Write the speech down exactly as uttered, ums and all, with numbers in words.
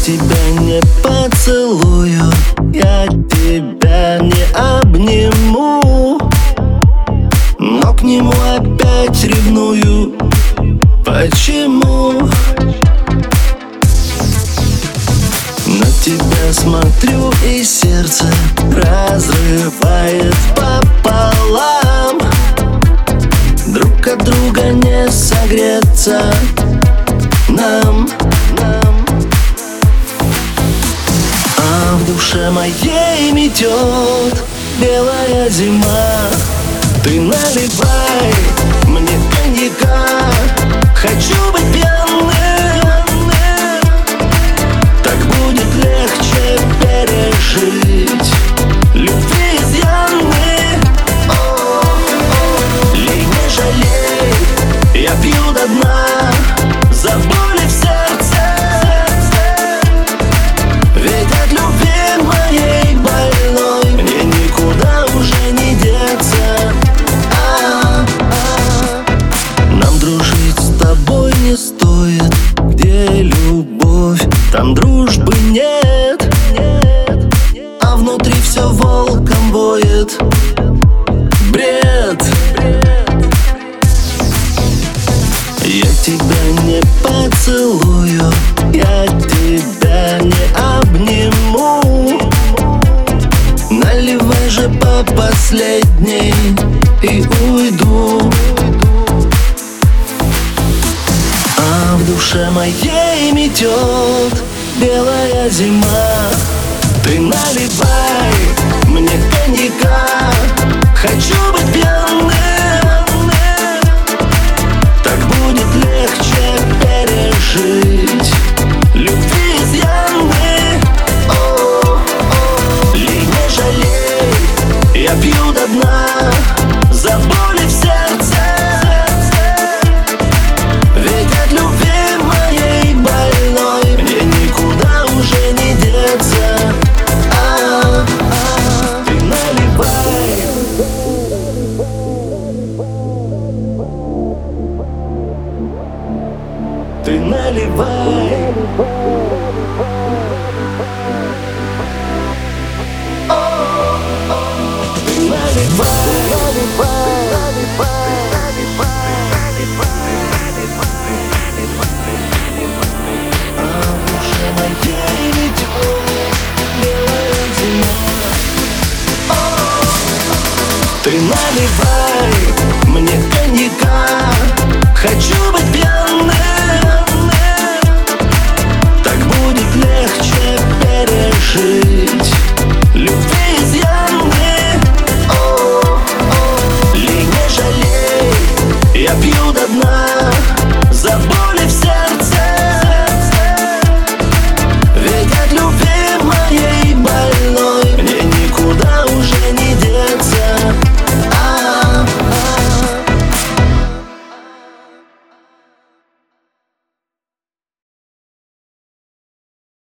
тебя не поцелую, я тебя не обниму, но к нему опять ревную. Почему? На тебя смотрю, и сердце разрывает пополам. Друг от друга не согреться нам, нам. А в душе моей метет белая зима. Ты наливай мне коньяка, хочу быть пьяным, так будет легче пережить любви изъяны. О-о-о. Лей, не жалей, я пью до дна за боли в сердце, ведь от любви моей больной мне никуда уже не деться. Нам дружить с тобой не стоит, где любовь, там дружбы нет, а внутри все волком воет. Бред. Я тебя не поцелую, я тебя не обниму, наливай же по последней и уйду. А в душе моей метет белая зима. Ты наливай мне коньяка, хочу быть пьяным, так будет легче пережить любви изъяны. О-о-о. Лей, не жалей, я пью до дна за боли в сердце, ведь от любви моей больной мне никуда уже не деться. А-а-а. Ты наливай. Ты наливай.